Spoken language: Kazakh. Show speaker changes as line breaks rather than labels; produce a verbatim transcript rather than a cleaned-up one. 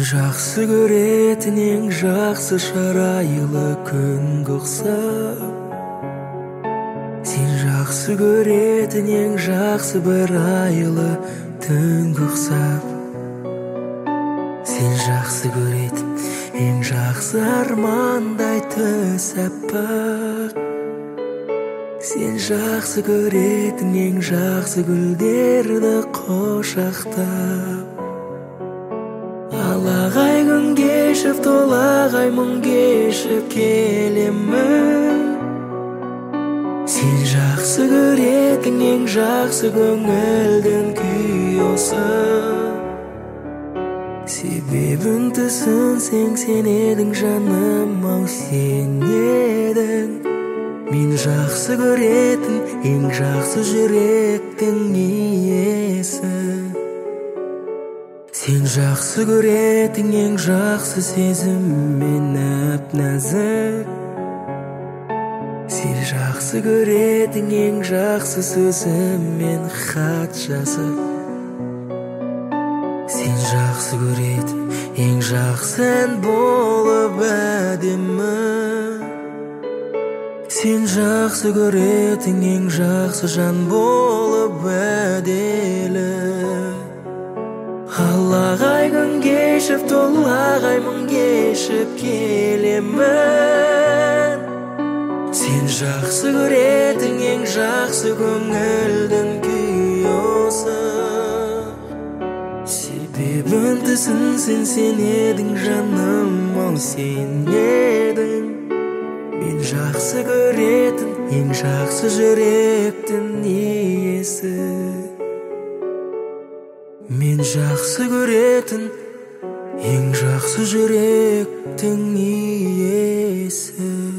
жақсы көретін ең жақсы шарайлы күнге ұқсап, сен жақсы көретін ең жақсы бір айлы түнге ұқсап, сен жақсы көретін ең жақсы армандай түс аппақ, сен жақсы көретін ең жақсы гүлдерді қошақтап, алағай күн кешіп толағай мұң кешіп келемін. Сен жақсы көретін ең жақсы көңілдің күй осы, себебін түсінсең сен едің жаным, ау сен едің мен жақсы көретін ең жақсы жүректің иесі. Сен жақсы көретін ең жақсы сезіммен нәп-нәзік, сен жақсы көретін ең жақсы сөзіммен хат жазып, сен жақсы көретін ең жақсы ән болып әдемі, сен жақсы көретін ең жақсы жан болып әделі. Алағай күн кешіп толағай мұң кешіп келемін. Сен жақсы көретін ең жақсы көңілдің күй осы, себебін түсінсең сен едің жаным, ау сен едің мен жақсы көретін ең жақсы жүректің иесі. Мен жақсы көретін ең жақсы жүректің иесі.